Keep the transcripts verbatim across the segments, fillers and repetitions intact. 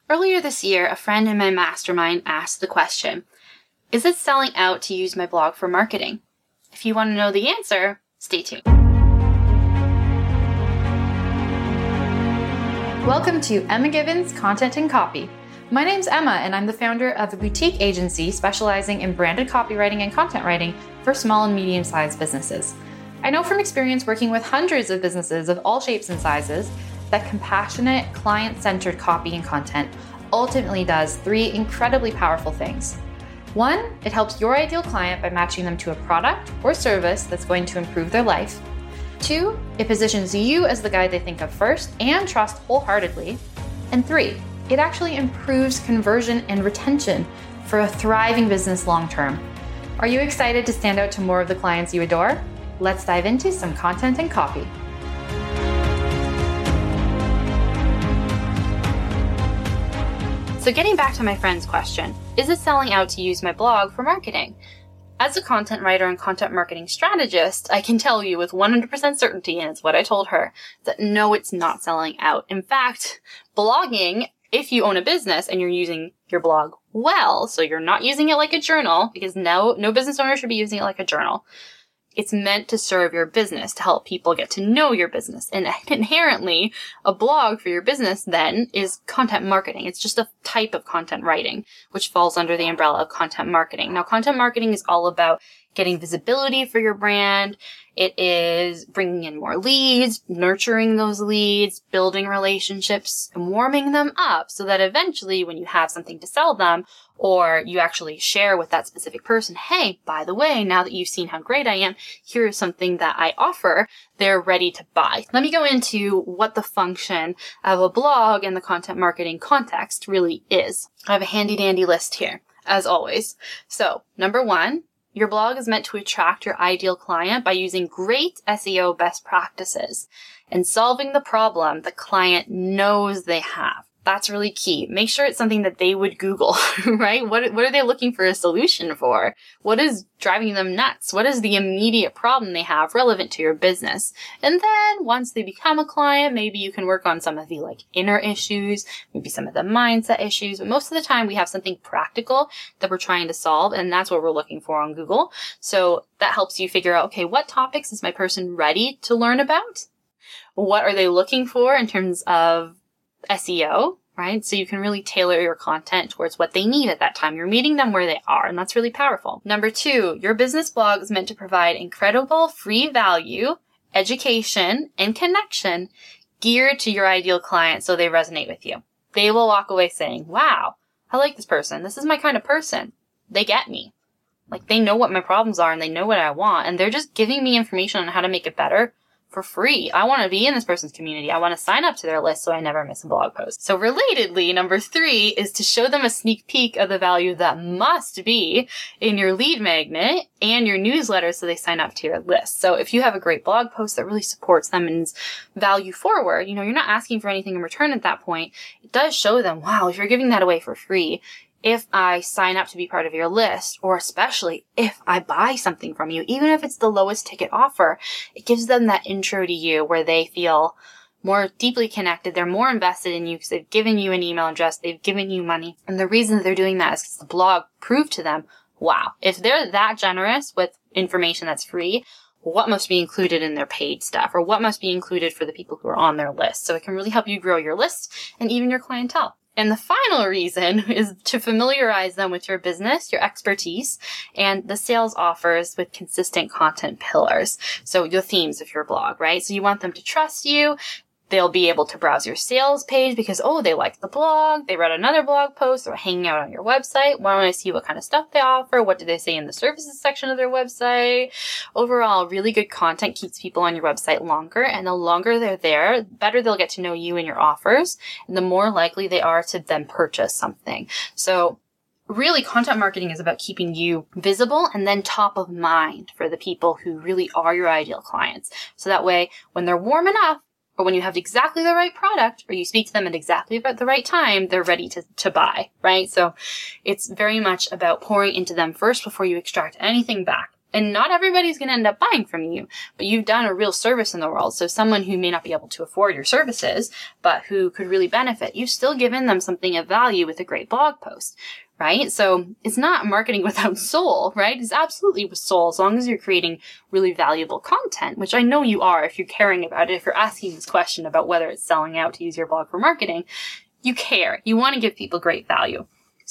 Earlier this year, a friend in my mastermind asked the question, is it selling out to use my blog for marketing? If you want to know the answer, stay tuned. Welcome to Emma Gibbons Content and Copy. My name's Emma, and I'm the founder of a boutique agency specializing in branded copywriting and content writing for small and medium-sized businesses. I know from experience working with hundreds of businesses of all shapes and sizes that compassionate, client-centered copy and content ultimately does three incredibly powerful things. One, it helps your ideal client by matching them to a product or service that's going to improve their life. Two, it positions you as the guy they think of first and trust wholeheartedly. And three, it actually improves conversion and retention for a thriving business long-term. Are you excited to stand out to more of the clients you adore? Let's dive into some content and copy. So getting back to my friend's question, is it selling out to use my blog for marketing? As a content writer and content marketing strategist, I can tell you with one hundred percent certainty, and it's what I told her, that no, it's not selling out. In fact, blogging, if you own a business and you're using your blog well, so you're not using it like a journal, because no, no business owner should be using it like a journal. It's meant to serve your business, to help people get to know your business. And inherently, a blog for your business then is content marketing. It's just a type of content writing, which falls under the umbrella of content marketing. Now, content marketing is all about getting visibility for your brand. It is bringing in more leads, nurturing those leads, building relationships, and warming them up so that eventually when you have something to sell them, or you actually share with that specific person, hey, by the way, now that you've seen how great I am, here's something that I offer, they're ready to buy. Let me go into what the function of a blog in the content marketing context really is. I have a handy dandy list here, as always. So, number one, your blog is meant to attract your ideal client by using great S E O best practices and solving the problem the client knows they have. That's really key. Make sure it's something that they would Google, right? What, what are they looking for a solution for? What is driving them nuts? What is the immediate problem they have relevant to your business? And then once they become a client, maybe you can work on some of the like inner issues, maybe some of the mindset issues. But most of the time we have something practical that we're trying to solve, and that's what we're looking for on Google. So that helps you figure out, okay, what topics is my person ready to learn about? What are they looking for in terms of S E O, right? So you can really tailor your content towards what they need at that time. You're meeting them where they are, and that's really powerful. Number two, your business blog is meant to provide incredible free value, education, and connection geared to your ideal client so they resonate with you. They will walk away saying, wow, I like this person. This is my kind of person. They get me. Like, they know what my problems are and they know what I want, and they're just giving me information on how to make it better for free. I want to be in this person's community. I want to sign up to their list so I never miss a blog post. So relatedly, number three is to show them a sneak peek of the value that must be in your lead magnet and your newsletter so they sign up to your list. So if you have a great blog post that really supports them and is value forward, you know, you're not asking for anything in return at that point. It does show them, wow, if you're giving that away for free, if I sign up to be part of your list, or especially if I buy something from you, even if it's the lowest ticket offer, it gives them that intro to you where they feel more deeply connected. They're more invested in you because they've given you an email address, they've given you money. And the reason that they're doing that is because the blog proved to them, wow, if they're that generous with information that's free, what must be included in their paid stuff, or what must be included for the people who are on their list. So it can really help you grow your list and even your clientele. And the final reason is to familiarize them with your business, your expertise, and the sales offers with consistent content pillars. So the themes of your blog, right? So you want them to trust you. They'll be able to browse your sales page because, oh, they liked the blog, they read another blog post, they're hanging out on your website. Why don't I see what kind of stuff they offer? What do they say in the services section of their website? Overall, really good content keeps people on your website longer, and the longer they're there, the better they'll get to know you and your offers, and the more likely they are to then purchase something. So really, content marketing is about keeping you visible and then top of mind for the people who really are your ideal clients. So that way, when they're warm enough, or when you have exactly the right product, or you speak to them at exactly the right time, they're ready to, to buy, right? So it's very much about pouring into them first before you extract anything back. And not everybody's going to end up buying from you, but you've done a real service in the world. So someone who may not be able to afford your services, but who could really benefit, you've still given them something of value with a great blog post, right? So it's not marketing without soul, right? It's absolutely with soul, as long as you're creating really valuable content, which I know you are if you're caring about it. If you're asking this question about whether it's selling out to use your blog for marketing, you care. You want to give people great value.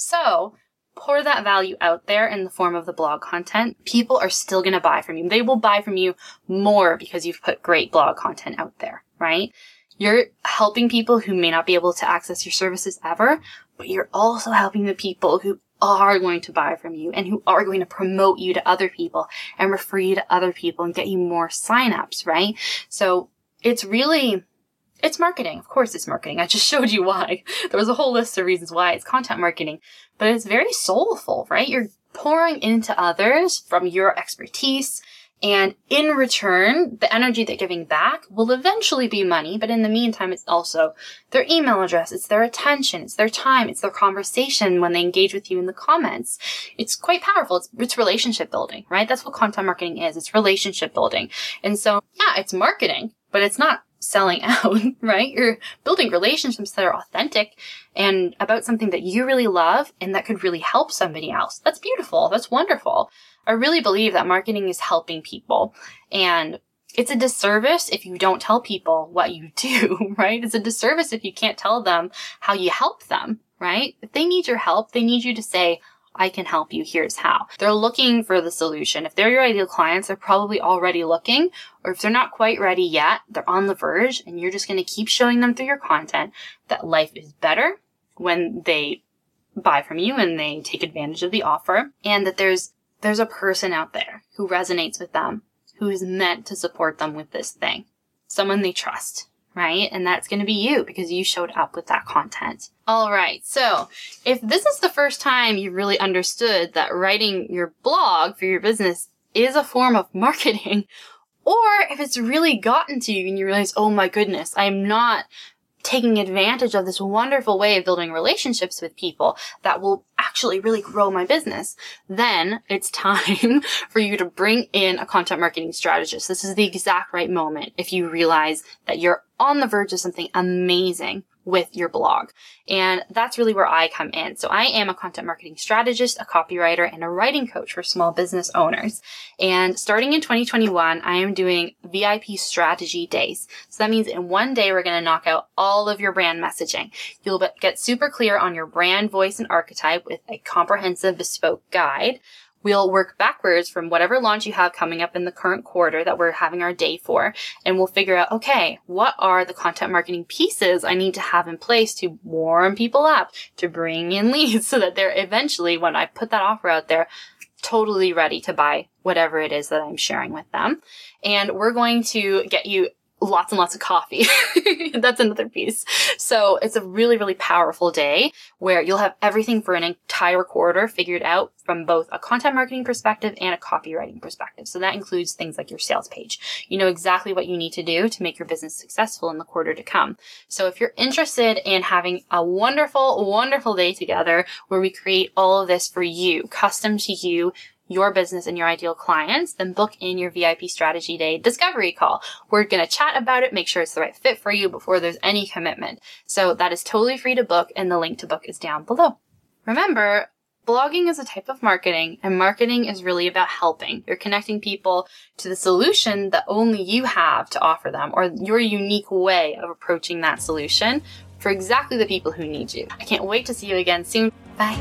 So pour that value out there in the form of the blog content. People are still going to buy from you. They will buy from you more because you've put great blog content out there, right? You're helping people who may not be able to access your services ever, but you're also helping the people who are going to buy from you and who are going to promote you to other people and refer you to other people and get you more signups, right? So it's really... It's marketing. Of course it's marketing. I just showed you why. There was a whole list of reasons why it's content marketing, but it's very soulful, right? You're pouring into others from your expertise, and in return, the energy they're giving back will eventually be money, but in the meantime, it's also their email address, it's their attention, it's their time, it's their conversation when they engage with you in the comments. It's quite powerful. It's, it's relationship building, right? That's what content marketing is. It's relationship building. And so, yeah, it's marketing, but it's not selling out, right? You're building relationships that are authentic and about something that you really love and that could really help somebody else. That's beautiful. That's wonderful. I really believe that marketing is helping people, and it's a disservice if you don't tell people what you do, right? It's a disservice if you can't tell them how you help them, right? If they need your help, they need you to say, I can help you. Here's how. They're looking for the solution. If they're your ideal clients, they're probably already looking, or if they're not quite ready yet, they're on the verge, and you're just going to keep showing them through your content that life is better when they buy from you and they take advantage of the offer, and that there's there's a person out there who resonates with them, who is meant to support them with this thing, someone they trust, right? And that's going to be you because you showed up with that content. All right. So if this is the first time you really understood that writing your blog for your business is a form of marketing, or if it's really gotten to you and you realize, oh my goodness, I'm not taking advantage of this wonderful way of building relationships with people that will actually really grow my business, then it's time for you to bring in a content marketing strategist. This is the exact right moment if you realize that you're on the verge of something amazing with your blog. And that's really where I come in. So I am a content marketing strategist, a copywriter, and a writing coach for small business owners. And starting in twenty twenty-one, I am doing V I P strategy days. So that means in one day, we're going to knock out all of your brand messaging. You'll get super clear on your brand, voice, and archetype with a comprehensive bespoke guide. We'll work backwards from whatever launch you have coming up in the current quarter that we're having our day for, and we'll figure out, okay, what are the content marketing pieces I need to have in place to warm people up, to bring in leads so that they're eventually, when I put that offer out there, totally ready to buy whatever it is that I'm sharing with them. And we're going to get you lots and lots of coffee. That's another piece. So it's a really, really powerful day where you'll have everything for an entire quarter figured out from both a content marketing perspective and a copywriting perspective. So that includes things like your sales page. You know exactly what you need to do to make your business successful in the quarter to come. So if you're interested in having a wonderful, wonderful day together where we create all of this for you, custom to you, your business and your ideal clients, then book in your V I P strategy day discovery call. We're going to chat about it, make sure it's the right fit for you before there's any commitment. So that is totally free to book, and the link to book is down below. Remember, blogging is a type of marketing, and marketing is really about helping. You're connecting people to the solution that only you have to offer them, or your unique way of approaching that solution for exactly the people who need you. I can't wait to see you again soon. Bye.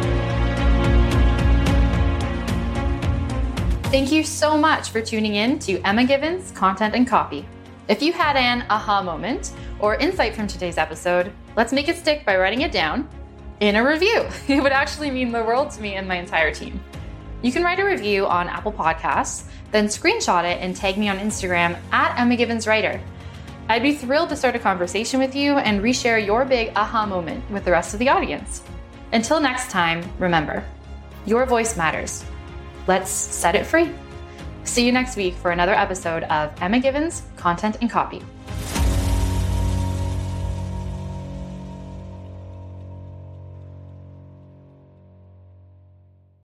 Thank you so much for tuning in to Emma Given's Content and Copy. If you had an aha moment or insight from today's episode, let's make it stick by writing it down in a review. It would actually mean the world to me and my entire team. You can write a review on Apple Podcasts, then screenshot it and tag me on Instagram at Emma Givens Writer. I'd be thrilled to start a conversation with you and reshare your big aha moment with the rest of the audience. Until next time, remember, your voice matters. Let's set it free. See you next week for another episode of Emma Given's Content and Copy.